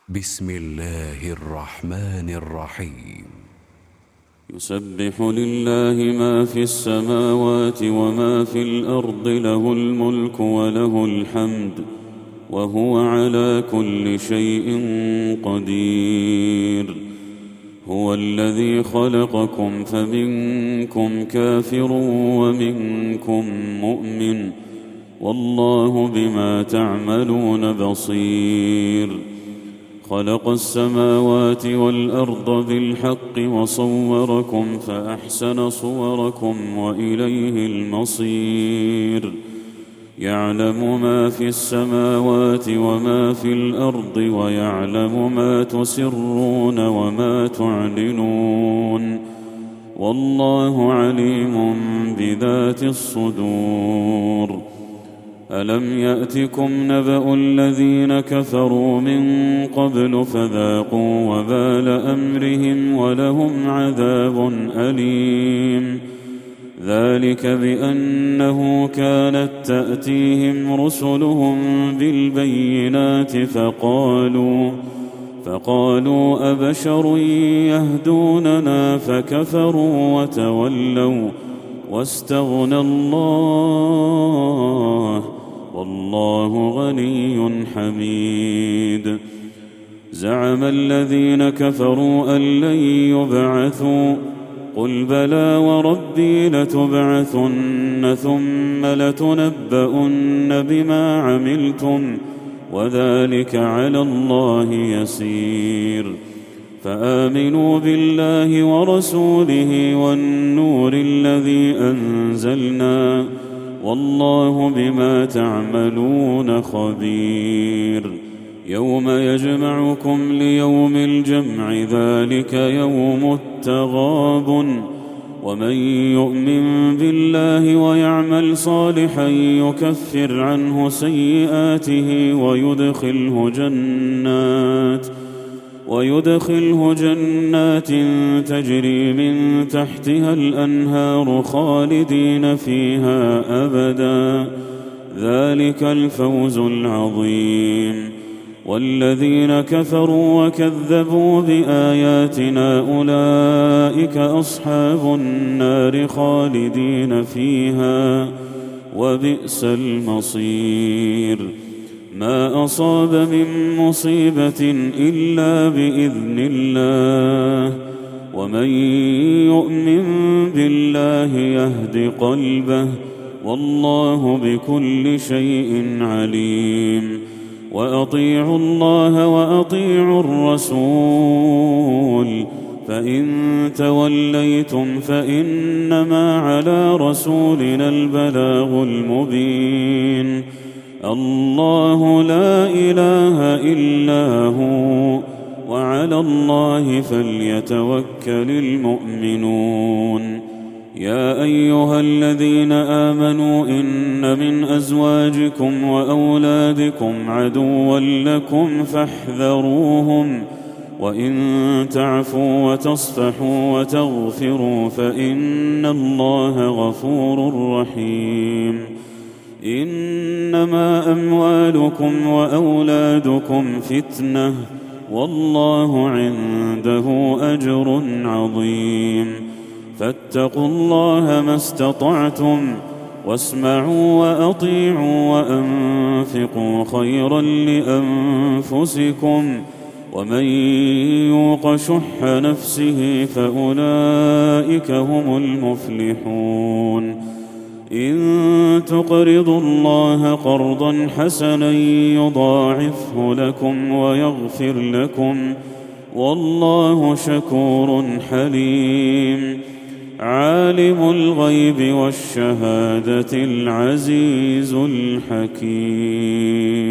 بسم الله الرحمن الرحيم. يسبح لله ما في السماوات وما في الأرض، له الملك وله الحمد، وهو على كل شيء قدير. هو الذي خلقكم فمنكم كافر ومنكم مؤمن، والله بما تعملون بصير. خلق السماوات والأرض بالحق وصوركم فأحسن صوركم وإليه المصير. يعلم ما في السماوات وما في الأرض، ويعلم ما تسرون وما تعلنون، والله عليم بذات الصدور. ألم يأتكم نبأ الذين كفروا من قبل فذاقوا وبال أمرهم ولهم عذاب أليم. ذلك بأنه كانت تأتيهم رسلهم بالبينات فقالوا أبشر يهدوننا فكفروا وتولوا واستغنى الله، والله غني حميد. زعم الذين كفروا أن لن يبعثوا، قل بلى وربي لتبعثن ثم لتنبؤن بما عملتم، وذلك على الله يسير. فآمنوا بالله ورسوله والنور الذي أنزلنا، والله بما تعملون خبير. يوم يجمعكم ليوم الجمع، ذلك يوم التغاب. ومن يؤمن بالله ويعمل صالحا يكفر عنه سيئاته ويدخله جنات تجري من تحتها الأنهار خالدين فيها أبدا، ذلك الفوز العظيم. والذين كفروا وكذبوا بآياتنا أولئك أصحاب النار خالدين فيها، وبئس المصير. ما أصاب من مصيبة إلا بإذن الله، ومن يؤمن بالله يهد قلبه، والله بكل شيء عليم. وأطيعوا الله وأطيعوا الرسول، فإن توليتم فإنما على رسولنا البلاغ المبين. الله لا إله إلا هو، وعلى الله فليتوكل المؤمنون. يا أيها الذين آمنوا إن من أزواجكم وأولادكم عدوا لكم فاحذروهم، وإن تعفوا وتصفحوا وتغفروا فإن الله غفور رحيم. إنما أموالكم وأولادكم فتنة، والله عنده أجر عظيم. فاتقوا الله ما استطعتم، واسمعوا وأطيعوا وأنفقوا خيرا لأنفسكم، ومن يوق شح نفسه فأولئك هم المفلحون. إن تقرضوا الله قرضا حسنا يضاعفه لكم ويغفر لكم، والله شكور حليم. عالم الغيب والشهادة العزيز الحكيم.